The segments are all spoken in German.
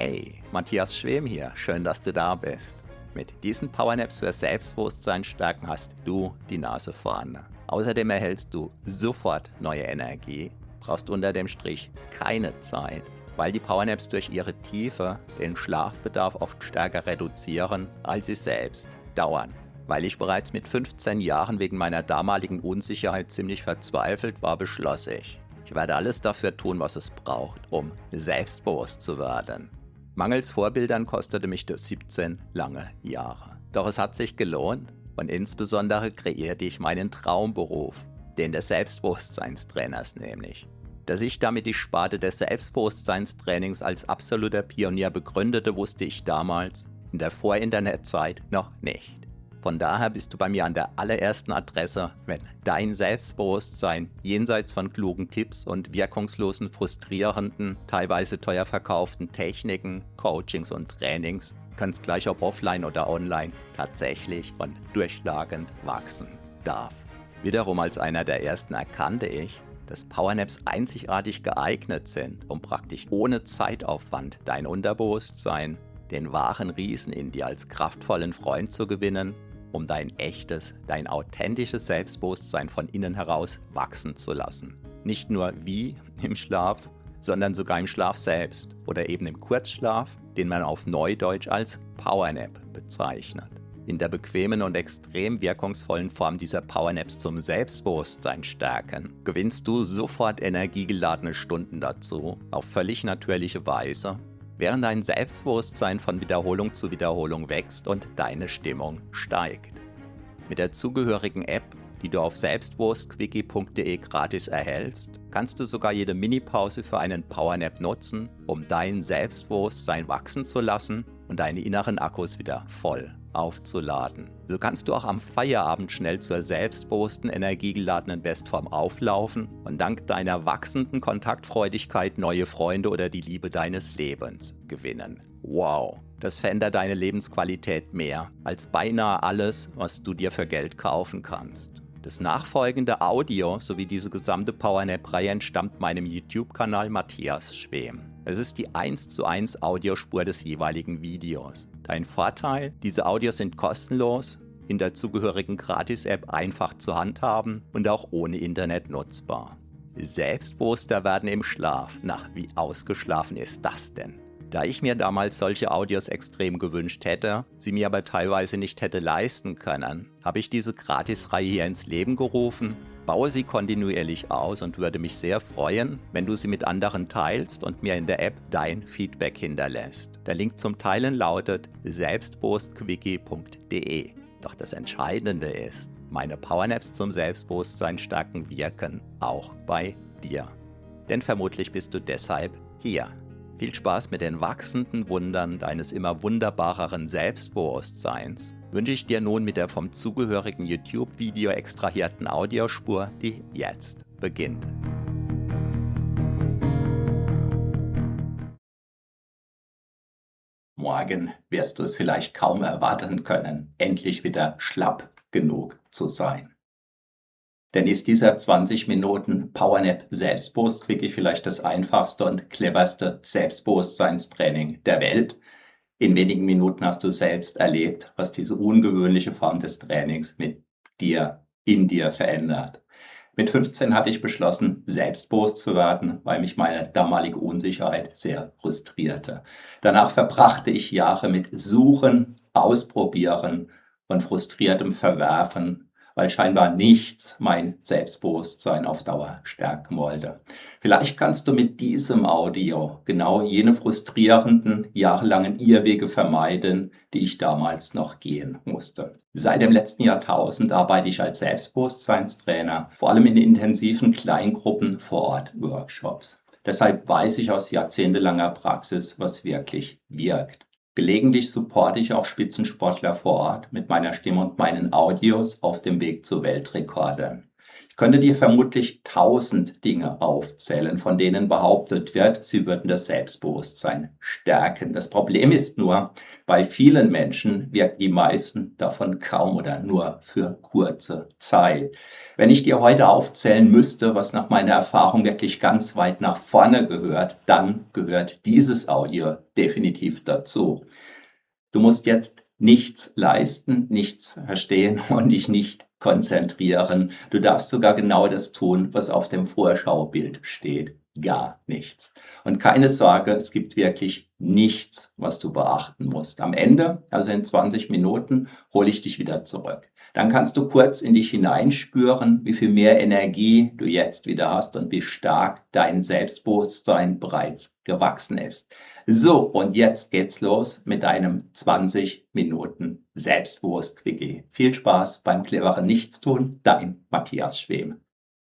Hey, Matthias Schwem hier, schön, dass du da bist. Mit diesen Powernaps für Selbstbewusstsein stärken hast du die Nase vorne. Außerdem erhältst du sofort neue Energie, brauchst unter dem Strich keine Zeit, weil die Powernaps durch ihre Tiefe den Schlafbedarf oft stärker reduzieren, als sie selbst dauern. Weil ich bereits mit 15 Jahren wegen meiner damaligen Unsicherheit ziemlich verzweifelt war, beschloss ich werde alles dafür tun, was es braucht, um selbstbewusst zu werden. Mangels Vorbildern kostete mich das 17 lange Jahre. Doch es hat sich gelohnt und insbesondere kreierte ich meinen Traumberuf, den des Selbstbewusstseinstrainers nämlich. Dass ich damit die Sparte des Selbstbewusstseinstrainings als absoluter Pionier begründete, wusste ich damals in der Vor-Internet-Zeit noch nicht. Von daher bist du bei mir an der allerersten Adresse, wenn dein Selbstbewusstsein jenseits von klugen Tipps und wirkungslosen, frustrierenden, teilweise teuer verkauften Techniken, Coachings und Trainings, ganz gleich ob offline oder online, tatsächlich und durchschlagend wachsen darf. Wiederum als einer der ersten erkannte ich, dass Powernaps einzigartig geeignet sind, um praktisch ohne Zeitaufwand dein Unterbewusstsein, den wahren Riesen in dir als kraftvollen Freund zu gewinnen, um dein echtes, dein authentisches Selbstbewusstsein von innen heraus wachsen zu lassen. Nicht nur wie im Schlaf, sondern sogar im Schlaf selbst oder eben im Kurzschlaf, den man auf Neudeutsch als Powernap bezeichnet. In der bequemen und extrem wirkungsvollen Form dieser Powernaps zum Selbstbewusstsein stärken, gewinnst du sofort energiegeladene Stunden dazu, auf völlig natürliche Weise, während dein Selbstbewusstsein von Wiederholung zu Wiederholung wächst und deine Stimmung steigt. Mit der zugehörigen App, die du auf selbstbewusstquickie.de gratis erhältst, kannst du sogar jede Minipause für einen Powernap nutzen, um dein Selbstbewusstsein wachsen zu lassen und deine inneren Akkus wieder voll aufzuladen. So kannst du auch am Feierabend schnell zur selbstbewussten, energiegeladenen Bestform auflaufen und dank deiner wachsenden Kontaktfreudigkeit neue Freunde oder die Liebe deines Lebens gewinnen. Wow, das verändert deine Lebensqualität mehr als beinahe alles, was du dir für Geld kaufen kannst. Das nachfolgende Audio sowie diese gesamte Powernap-Reihe entstammt meinem YouTube-Kanal Matthias Schwem. Es ist die 1:1 Audiospur des jeweiligen Videos. Dein Vorteil, diese Audios sind kostenlos, in der zugehörigen Gratis-App einfach zu handhaben und auch ohne Internet nutzbar. Selbstbewusster werden im Schlaf. Na, wie ausgeschlafen ist das denn? Da ich mir damals solche Audios extrem gewünscht hätte, sie mir aber teilweise nicht hätte leisten können, habe ich diese Gratisreihe hier ins Leben gerufen, baue sie kontinuierlich aus und würde mich sehr freuen, wenn du sie mit anderen teilst und mir in der App dein Feedback hinterlässt. Der Link zum Teilen lautet selbstbewusstquickie.de. Doch das Entscheidende ist, meine Powernaps zum Selbstbewusstsein stärken wirken auch bei dir. Denn vermutlich bist du deshalb hier. Viel Spaß mit den wachsenden Wundern deines immer wunderbareren Selbstbewusstseins wünsche ich dir nun mit der vom zugehörigen YouTube-Video extrahierten Audiospur, die jetzt beginnt. Morgen wirst du es vielleicht kaum erwarten können, endlich wieder schlapp genug zu sein. Denn ist dieser 20 Minuten Powernap Selbstbewusst-Quickie vielleicht das einfachste und cleverste Selbstbewusstseinstraining der Welt? In wenigen Minuten hast du selbst erlebt, was diese ungewöhnliche Form des Trainings mit dir, in dir verändert. Mit 15 hatte ich beschlossen, selbstbewusst zu werden, weil mich meine damalige Unsicherheit sehr frustrierte. Danach verbrachte ich Jahre mit Suchen, Ausprobieren und frustriertem Verwerfen, weil scheinbar nichts mein Selbstbewusstsein auf Dauer stärken wollte. Vielleicht kannst du mit diesem Audio genau jene frustrierenden, jahrelangen Irrwege vermeiden, die ich damals noch gehen musste. Seit dem letzten Jahrtausend arbeite ich als Selbstbewusstseinstrainer, vor allem in intensiven Kleingruppen Vor-Ort-Workshops. Deshalb weiß ich aus jahrzehntelanger Praxis, was wirklich wirkt. Gelegentlich supporte ich auch Spitzensportler vor Ort mit meiner Stimme und meinen Audios auf dem Weg zu Weltrekorden. Ich könnte dir vermutlich 1000 Dinge aufzählen, von denen behauptet wird, sie würden das Selbstbewusstsein stärken. Das Problem ist nur, bei vielen Menschen wirken die meisten davon kaum oder nur für kurze Zeit. Wenn ich dir heute aufzählen müsste, was nach meiner Erfahrung wirklich ganz weit nach vorne gehört, dann gehört dieses Audio definitiv dazu. Du musst jetzt nichts leisten, nichts verstehen und dich nicht konzentrieren. Du darfst sogar genau das tun, was auf dem Vorschaubild steht. Gar nichts. Und keine Sorge, es gibt wirklich nichts, was du beachten musst. Am Ende, also in 20 Minuten, hole ich dich wieder zurück. Dann kannst du kurz in dich hineinspüren, wie viel mehr Energie du jetzt wieder hast und wie stark dein Selbstbewusstsein bereits gewachsen ist. So, und jetzt geht's los mit deinem 20 Minuten Selbstbewusst-Quickie. Viel Spaß beim cleveren Nichtstun, dein Matthias Schwem.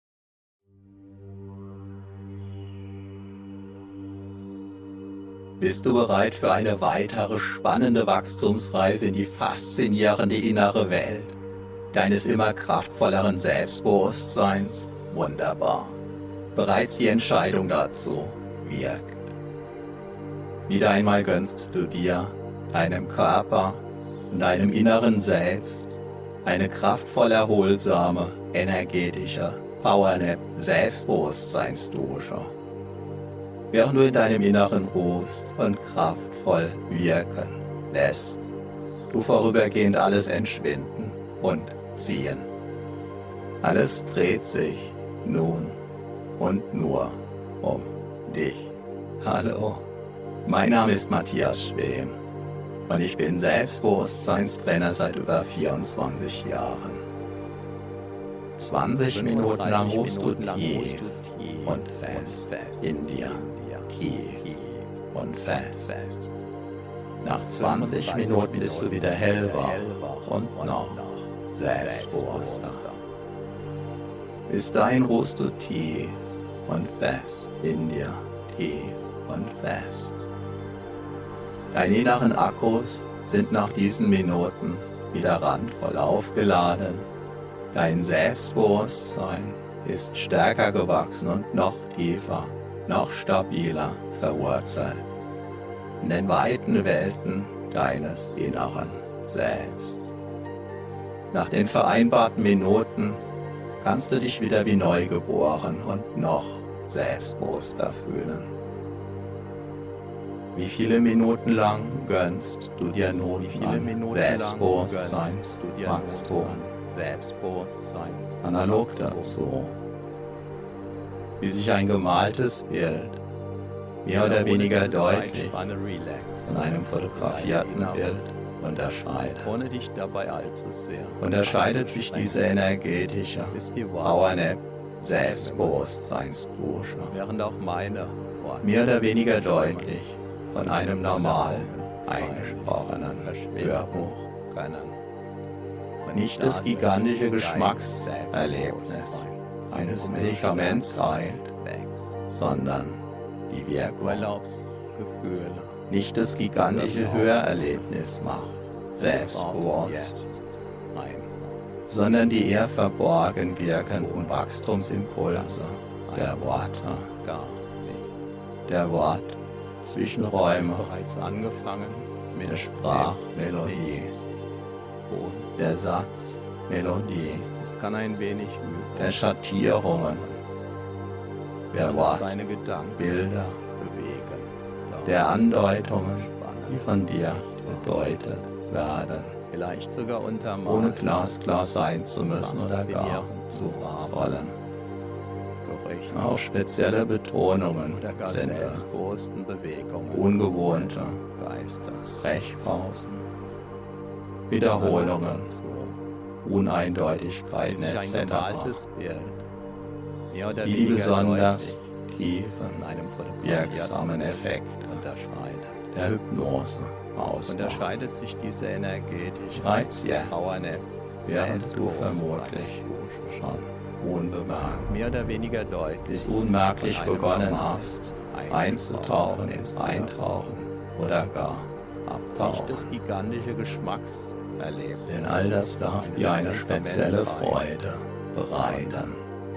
Bist du bereit für eine weitere spannende Wachstumsreise in die faszinierende innere Welt deines immer kraftvolleren Selbstbewusstseins? Wunderbar. Bereits die Entscheidung dazu wirkt. Wieder einmal gönnst du dir, deinem Körper und deinem inneren Selbst eine kraftvoll erholsame, energetische Powernap-Selbstbewusstseinsdusche. Während du in deinem Inneren ruhst und kraftvoll wirken lässt, du vorübergehend alles entschwinden und ziehen. Alles dreht sich nun und nur um dich. Hallo. Mein Name ist Matthias Schwem und ich bin Selbstbewusstseinstrainer seit über 24 Jahren. 20 Minuten lang ruhst du tief und fest in dir, tief und fest. Nach 20 Minuten bist du wieder hellwach und noch selbstbewusster. Bis dahin ruhst du tief und fest in dir, tief und fest. Deine inneren Akkus sind nach diesen Minuten wieder randvoll aufgeladen. Dein Selbstbewusstsein ist stärker gewachsen und noch tiefer, noch stabiler verwurzelt in den weiten Welten deines inneren Selbst. Nach den vereinbarten Minuten kannst du dich wieder wie neugeboren und noch selbstbewusster fühlen. Wie viele Minuten lang gönnst du dir nun Selbstbewusstseinswachstum? Analog dazu, wie sich ein gemaltes Bild mehr oder weniger deutlich von einem fotografierten Bild unterscheidet. Ohne dich dabei allzu sehr. Unterscheidet sich diese energetische Powernap Selbstbewusstseinsdusche, während auch meine mehr oder weniger deutlich von einem normal eingesprochenen Hörbuch können. Nicht das gigantische Geschmackserlebnis eines Medikaments heilt, sondern die Wirkung. Nicht das gigantische Hörerlebnis macht selbstbewusst, sondern die eher verborgen wirkenden Wachstumsimpulse der Worte, der Zwischenräume, bereits angefangen mit der Sprachmelodie, der Satzmelodie, es kann ein wenig der Schattierungen, der Wortbilder bewegen, der Andeutungen, die von dir gedeutet werden, vielleicht sogar ohne glasklar sein zu müssen oder gar zu sollen. Auch spezielle Betonungen sind ungewohnte Sprechpausen, Wiederholungen, Uneindeutigkeiten etc., die besonders tiefen, wirksamen Effekt der Hypnose ausmachen. Unterscheidet sich diese energetische Powernap, während du vermutlich schon unbemerkt, mehr oder weniger deutlich, bis unmerklich begonnen hast, einzutauchen ins Eintauchen oder gar abtauchen. Nicht das gigantische Geschmackserlebnis. Denn all das darf dir eine spezielle Freude bereiten.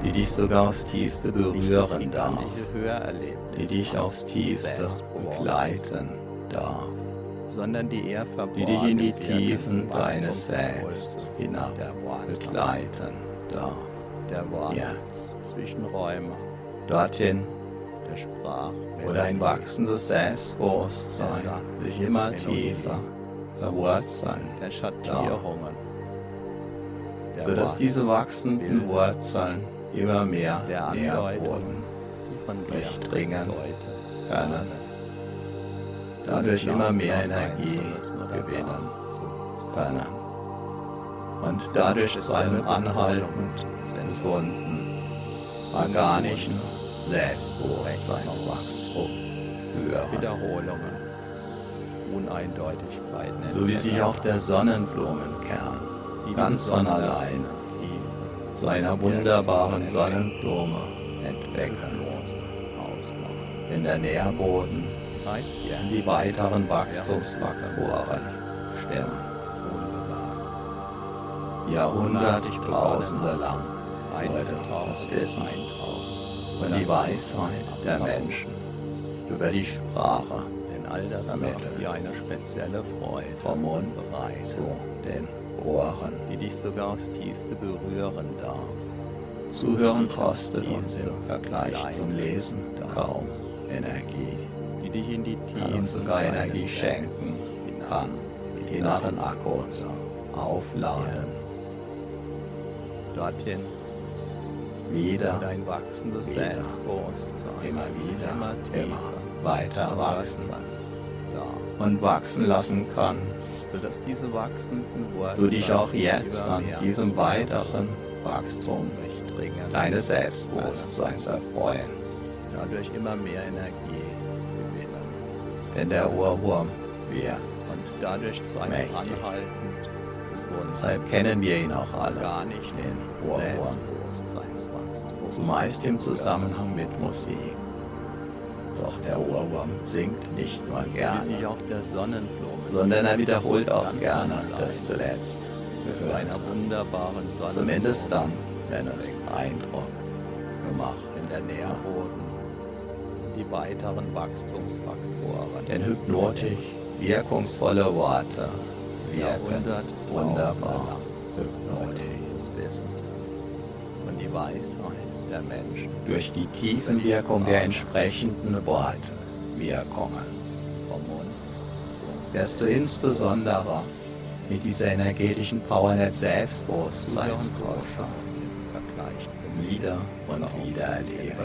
die dich sogar aufs Tiefste berühren darf, die dich aufs Tiefste begleiten darf, sondern die eher die dich in die Tiefen deines Selbst hinab begleiten darf. der Worte, Jetzt, Zwischenräume, dorthin, der Sprache, wo dein wachsendes Selbstbewusstsein sich immer tiefer verwurzeln der Schattierungen, der sodass Worte, diese wachsenden Wurzeln immer mehr der Nährboden Andeutungen, die von dir durchdringen deuten, können, dadurch immer mehr Energie gewinnen können und dadurch zu einem anhaltend gesunden, organischen Selbstbewusstseinswachstum führen. Wiederholungen, Uneindeutigkeiten, So wie sich auch der Sonnenblumenkern ganz von alleine zu einer wunderbaren Sonnenblume entwickeln, wenn der Nährboden in die weiteren Wachstumsfaktoren stimmen. Jahrhunderttausende lang wurde das Wissen und die Weisheit der Menschen über die Sprache denn all das vermittelt, macht dir eine spezielle Freude, vom Mund zu den Ohren. die dich sogar aufs Tiefste berühren darf. Zuhören kostet uns im Vergleich zum Lesen kaum Energie, Die dich in die kann uns sogar Energie schenken, kann die inneren Akkus aufladen, dorthin, wieder, dein wachsendes Selbstbewusstsein immer wieder, tiefer immer weiter wachsen da, und wachsen lassen kannst, sodass diese wachsenden Wurzeln du dich auch jetzt immer an mehr diesem weiteren Wachstum durchdringen, deines Selbstbewusstseins erfreuen. dadurch immer mehr Energie gewinnen Denn der Ohrwurm wirkt. und dadurch zu einem Mächtig. anhaltend gesunden, Deshalb kennen wir ihn auch alle, gar nicht den Ohrwurm, Selbstbewusstseinswachstum. zumeist im Zusammenhang mit Musik. Doch der Ohrwurm singt nicht nur Wie gerne, sich auch der Sonnenblume sondern er wiederholt auch ganz gerne allein das zuletzt zu Gehörte. einer wunderbaren Sonnenblume, Zumindest dann, wenn es Eindruck gemacht. wenn der Nährboden und die weiteren Wachstumsfaktoren, Denn hypnotisch wirkungsvolle Worte wirken wunderbar hypnotisch. Wissen und die Weisheit der Menschen Durch die Tiefenwirkung der entsprechenden Worte, Wirkungen, vom Mund zu wirst du insbesondere mit dieser energetischen Powernetz Selbstbewusstseinskoscher im Vergleich zum wieder und Lesen wieder erleben,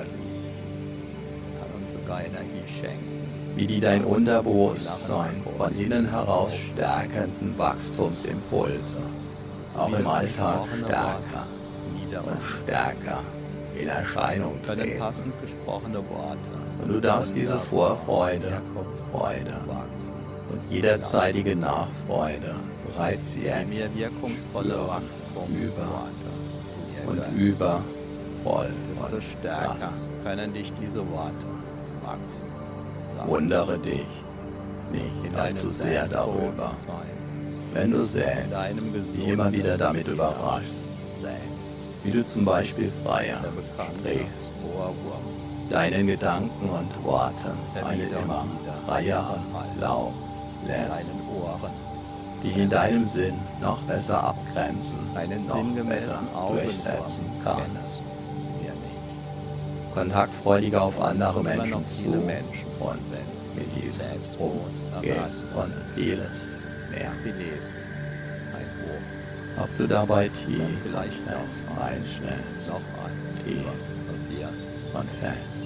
kann uns sogar Energie schenken, wie die dein Unterbewusstsein von innen heraus stärkenden Wachstumsimpulse auch im Alltag stärker und stärker in Erscheinung bei den treten. passend gesprochene Worte Und du darfst diese Vorfreude, Freude und jederzeitige Nachfreude bereits die jetzt mir wirkungsvolle über Wachstumsworte und über voll desto und stärker ganz. können dich diese Worte wachsen lassen. Wundere dich nicht in allzu sehr darüber, Selbstbewusstsein, wenn du in selbst deinem dich gesunden immer wieder damit überraschst, Selbst, wie du zum Beispiel freier der bekannte sprichst, Ohrwurm, deinen Gedanken und Worten der einen wieder immer und wieder freieren Lauf in lässt, deinen Ohren, dich in deinem Sinn noch besser abgrenzen, einen noch besser sinngemäßen durchsetzen Augenwurm kannst, wir nicht. kontaktfreudiger auf Es andere gibt immer Menschen noch zu viele Menschen, und wenn sie mit diesem selbstbewusst umgehen erfassen, und vieles mehr. gelesen, ein Buch, Ob du dabei tief dann und vielleicht fest noch einschläfst noch eins, Tief. was passiert, und fest,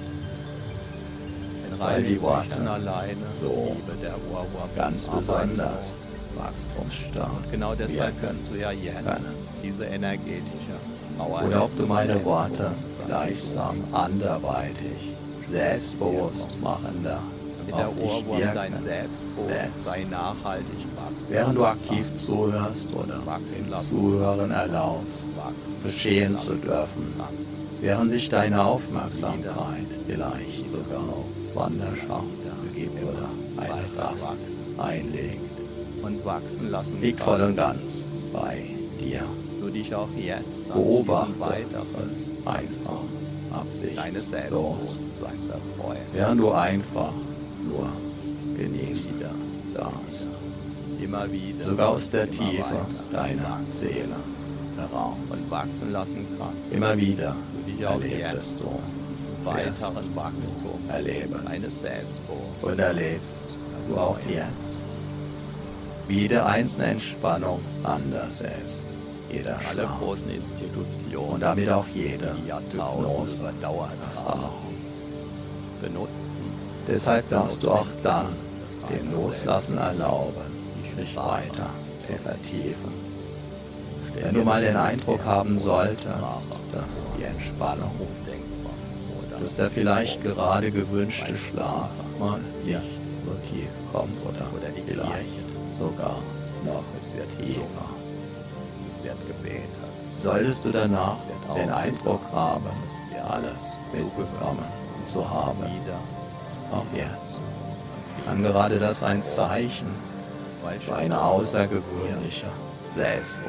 wenn weil die Worte Worte alleine so Liebe der Ohrwurm ganz arbeitslos. besonders wachstumsstark Genau deshalb wirken kannst du ja jetzt können. diese energetische Power Oder ob du meine Worte Selbstbewusstseins gleichsam anderweitig, selbstbewusst machender mit der auf dich Ohrwurm wirken dein Selbstbewusstsein nachhaltig wachsen während du lassen aktiv kann. zuhörst oder Wachsen dem lassen. Zuhören erlaubst, Wachsen geschehen lassen zu dürfen, kann. während sich deine Aufmerksamkeit vielleicht sogar auf Wanderschaft begibt oder eine Rast einlegt, und wachsen lassen liegt voll und kannst. ganz bei dir. Du dich auch jetzt an Beobachte diesem weiteres einfach deines absichtslos, Selbstbewusstseins erfreuen. während du einfach nur genießen Wieder, darfst. immer wieder, Sogar aus der immer Tiefe weiter deiner Seele heraus. und wachsen lassen kann. Immer wieder Du dich auch erlebst jetzt du diesen weiteren Wachstum erleben deines und Selbstbewusstseins erlebst du auch jetzt, wie jede einzelne Entspannung anders ist. Jeder alle Schlaf großen Institutionen und damit auch jede die Jahrtausende Hypnose überdauert haben, Erfahrung. benutzten. Deshalb darfst du auch dann das dem eine Loslassen Selbst erlauben, dich weiter zu vertiefen. Wenn du mal den Eindruck haben solltest, dass die Entspannung, undenkbar oder dass der vielleicht gerade gewünschte Schlaf mal nicht so tief kommt oder die vielleicht Kirche, sogar noch es wird tiefer. gesungen, es wird gebetet, Solltest du danach es wird den Eindruck haben, es wird alles mitbekommen zu haben, wieder, auch jetzt, kann gerade das ein Zeichen weil für eine außergewöhnliche alle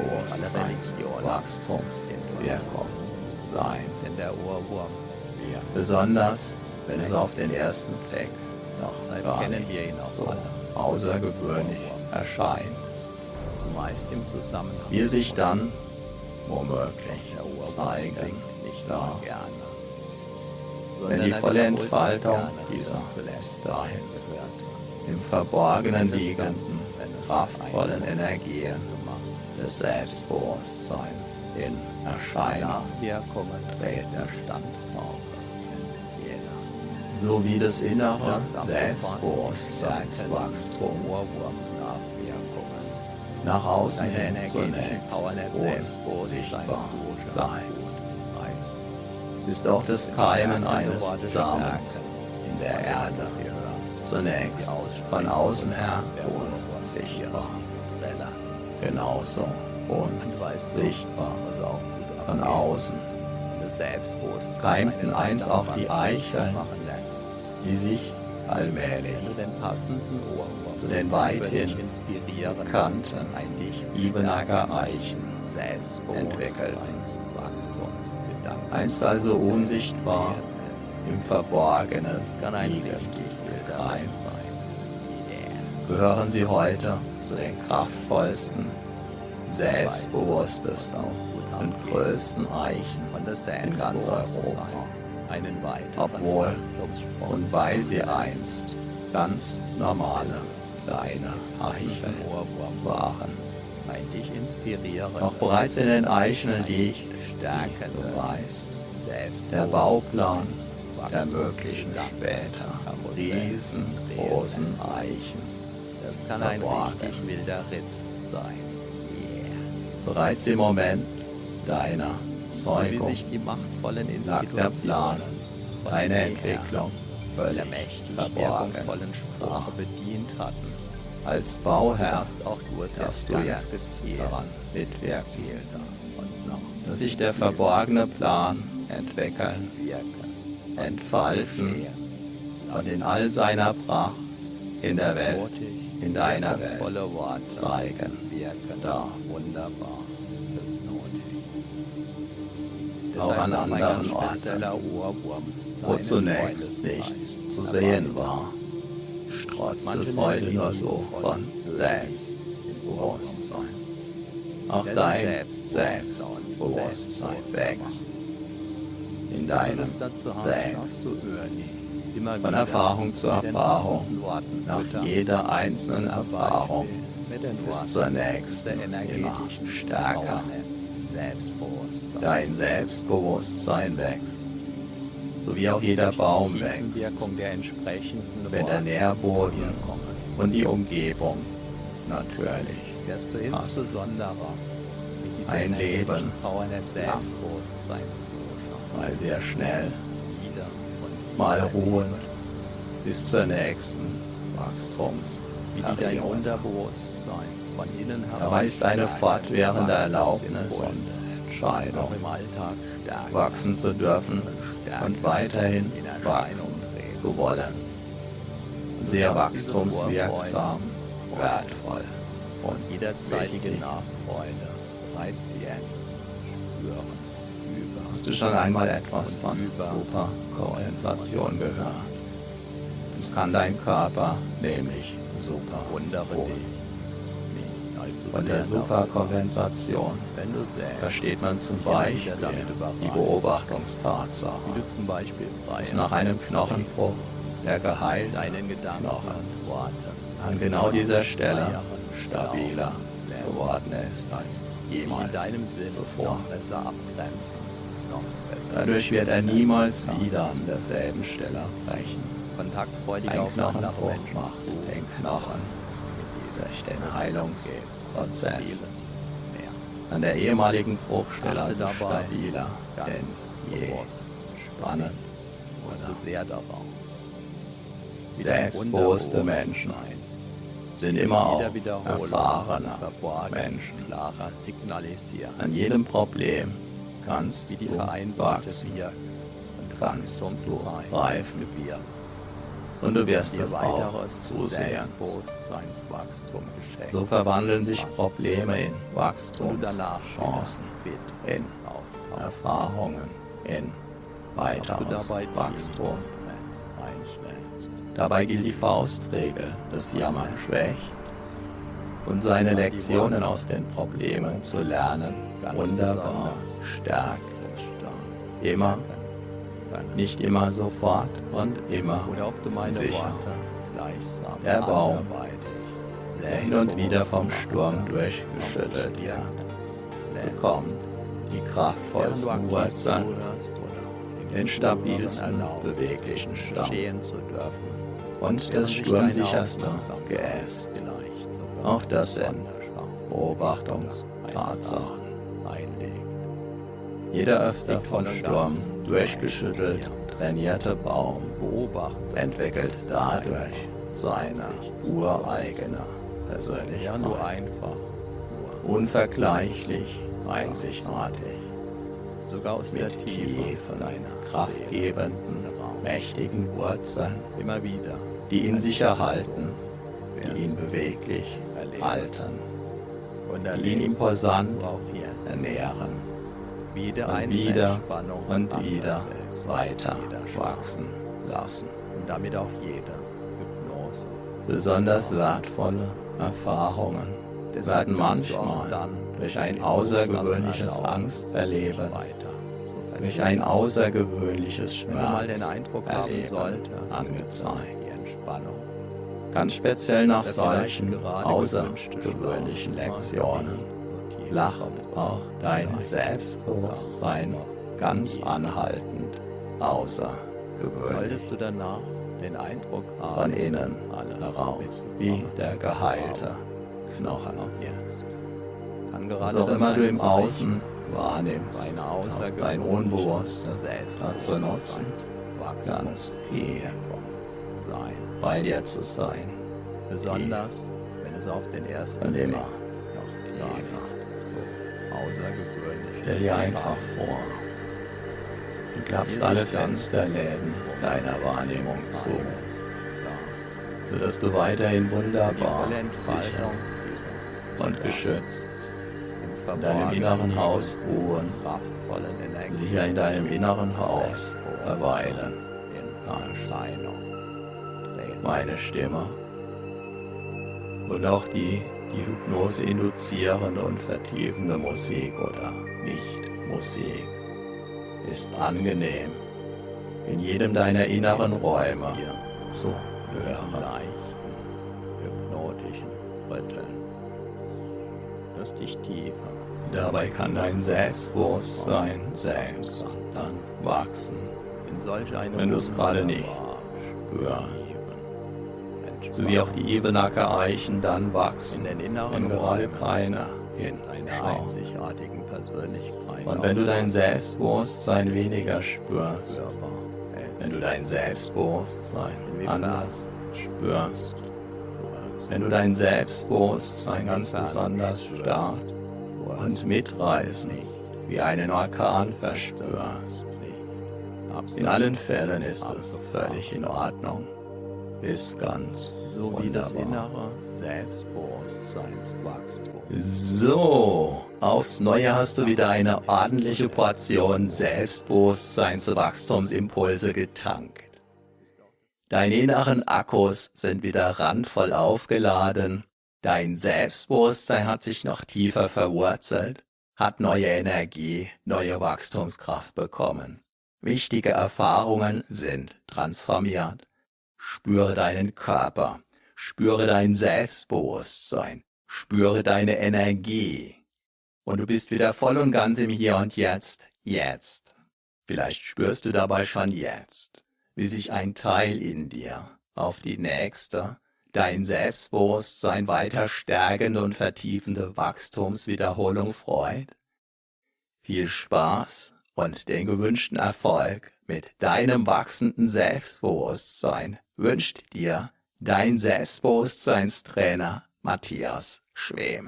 Selbstbewusstseinswachstumswirkung sein. denn der Ohrwurm, Besonders, wenn es auf den ersten Blick noch gar kennen nicht wir ihn auch so alle. außergewöhnlich erscheint, zumeist im Zusammenhang wie es sich dann womöglich der Ohrwurm zeigen singt nicht darf, nur gerne, wenn die sondern volle er wiederholt Entfaltung gerne, dieser das zuletzt bis dahin gehört, im Verborgenen Zumindest liegenden, wenn es kraftvollen ein- Energien gemacht. des Selbstbewusstseins in Erscheinung Nachwirkungen treten, der Standorte kennt jeder. sowie das innere Erst ab sofort Selbstbewusstseinswachstum Ohrwurm Nachwirkungen. nach außen Deine hin energetische zunächst Powernap sichtbar Selbstbewusstseinsdusche bleibt, reißt. ist auch das Keimen eines Worte Samens stärken, in der Erde sie hörst. zunächst von außen her unsichtbar, genauso Und weißt du, unsichtbar was auch gut von abgeht. außen, Das Selbstbewusstsein keimten einen einst auch die weiteren Eicheln, machen lässt. die sich allmählich Wenn du den passenden Ohrwurm zu den über weithin dich inspirieren bekannten lässt, ein dich Ibenacker Eichen entwickelt. einst also unsichtbar im Verborgenen Das kann ein liegen, richtig gekreimt. sein. Gehören sie heute zu den kraftvollsten, selbstbewusstesten und größten Eichen Von der in ganz Europa. Einen weiteren Obwohl Wachstumssprung und weil sie einst ganz normale, kleine Eicheln waren. ein dich inspirieren. Doch bereits in den Eicheln liegt, Stärken wie du weißt, selbst der Bauplan der möglichen später riesengroßen Eichen. Das kann ein verborgen. richtig wilder Ritt sein. Bereits im Moment deiner So wie Zeugung sich die machtvollen lag der Plan, Institutionen von deine jeher Entwicklung der völlig mächtig verborgen. wirkungsvollen Sprache bedient hatten. Als So Bauherr darfst auch du es darfst jetzt du ganz jetzt gezielt daran mitwirken, gezielter und noch dass sich der verborgene Plan entwickeln, wirken, entfalten und in all seiner Pracht in der Welt, mutig, in deiner Welt wirkungsvolle Worte zeigen wirken, darf. wunderbar, hypnotisch. Auch an Deshalb noch ein anderen ganz Orten, spezieller Ohrwurm wo deinen zunächst Freundeskreis nichts zu sehen war, trotz Manche des heute nennen nur ihn so von Selbstbewusstsein. Auch Der dein Selbstbewusstsein Selbstbewusstsein wächst in deinem Lust dazu hast, Selbst. darfst du Öni immer Von wieder Erfahrung zu mit den Erfahrung, passenden Worten nach füttern. jeder einzelnen Zum Erfahrung Beispiel mit den bis Worten zur nächsten der immer energetischen stärker Powernap Selbstbewusstsein. dein Selbstbewusstsein wächst, so wie auch jeder Baum wächst, Wirkung der entsprechenden wenn der Worte Nährboden Wirkungen. und die Umgebung natürlich Wirst du insbesondere mit dieser Ein Leben energetischen Powernap Selbstbewusstseinsdusche mal sehr schnell wieder und mal wieder ruhen bis zur nächsten Wachstums. wie die dein Unterbewusstsein von innen heraus Erweist eine stärkt, fortwährende Erlaubnis Wachstumsimpulse und Entscheidung, auch im Alltag stärker wachsen zu dürfen stärker und weiterhin in Erscheinung wachsen treten. zu wollen. Sehr wachstumswirksam, wertvoll und Jederzeitige wichtig. Nachfreude reizt sie jetzt Hast du schon einmal etwas von Superkompensation gehört? Es kann dein Körper nämlich super gut. Von der Superkompensation versteht man zum Beispiel die Beobachtungstatsache, dass nach einem Knochenbruch der geheilte Knochen an genau dieser Stelle stabiler geworden ist als jemals zuvor. Dadurch wird er niemals wieder an derselben Stelle brechen. Ein Knochenbruch macht den Knochen durch den Heilungsprozess an der ehemaligen Bruchstelle also stabiler denn je. Spannend oder sehr darauf. Selbstbewusste Menschen sind immer auch erfahrene Menschen. An jedem Problem kannst du wachsen und kannst du reifen. Und du wirst dir auch zusehen. So verwandeln sich Probleme in Wachstumschancen, in Erfahrungen, in weiteres Wachstum. Dabei gilt die Faustregel, das Jammern schwächt und seine Lektionen aus den Problemen zu lernen wunderbar stärkt. Immer, nicht immer sofort und immer sicher. Der Baum, der hin und wieder vom Sturm durchgeschüttelt wird, bekommt die kraftvollsten Wurzeln, den stabilsten, beweglichen Stamm und das sturmsicherste Geäst. Auch das sind Beobachtungstatsachen. Jeder öfter vom Sturm durchgeschüttelt trainierte Baum entwickelt dadurch seine ureigene Persönlichkeit. Unvergleichlich, einzigartig. Sogar aus der Tiefe kraftgebenden, mächtigen Wurzeln, immer wieder, die ihn sicher halten, die ihn beweglich halten und die ihn imposant ernähren, und wieder und wieder weiter wachsen lassen. Und damit auch jede Hypnose. Besonders wertvolle Erfahrungen werden manchmal durch ein außergewöhnliches Angsterleben, durch ein außergewöhnliches Schmerzerleben angezeigt. Ganz speziell nach solchen außergewöhnlichen Lektionen lacht auch dein Selbstbewusstsein ganz anhaltend außergewöhnlich. Solltest du danach den Eindruck haben, von innen heraus, wie der geheilte Knochen. Was auch immer du im Außen wahrnimmst, auf dein Unbewusstes zu nutzen, ganz tief bei dir zu sein. Besonders, wenn es auf den ersten Blick noch tiefer, so außergewöhnlich. Stell dir einfach vor, du klappst alle Fensterläden deiner Wahrnehmung zu, sodass du weiterhin wunderbar sicher und geschützt in deinem inneren Haus ruhen, sicher in deinem inneren Haus verweilen kannst. Meine Stimme und auch die Hypnose induzierende und vertiefende Musik oder Nicht-Musik ist angenehm in jedem deiner inneren Räume zu hören. Hypnotischen Rütteln. Lass dich tiefer. Dabei kann dein Selbstbewusstsein selbst dann wachsen, wenn du es gerade nicht spürst. So wie auch die Ebenacker Eichen dann wachsen, wenn gerade keiner hinschaut. Und wenn du dein Selbstbewusstsein weniger spürst, wenn du dein Selbstbewusstsein anders spürst, wenn du dein Selbstbewusstsein ganz besonders stark und mitreißend wie einen Orkan verspürst. In allen Fällen ist es völlig in Ordnung, ist ganz so wie das innere Selbstbewusstseinswachstum. So, aufs Neue hast du wieder eine ordentliche Portion Selbstbewusstseinswachstumsimpulse getankt. Deine inneren Akkus sind wieder randvoll aufgeladen, dein Selbstbewusstsein hat sich noch tiefer verwurzelt, hat neue Energie, neue Wachstumskraft bekommen. Wichtige Erfahrungen sind transformiert. Spüre deinen Körper, spüre dein Selbstbewusstsein, spüre deine Energie. Und du bist wieder voll und ganz im Hier und Jetzt, jetzt. Vielleicht spürst du dabei schon jetzt, wie sich ein Teil in dir auf die nächste, dein Selbstbewusstsein weiter stärkende und vertiefende Wachstumswiederholung freut. Viel Spaß und den gewünschten Erfolg mit deinem wachsenden Selbstbewusstsein wünscht dir dein Selbstbewusstseinstrainer Matthias Schwem.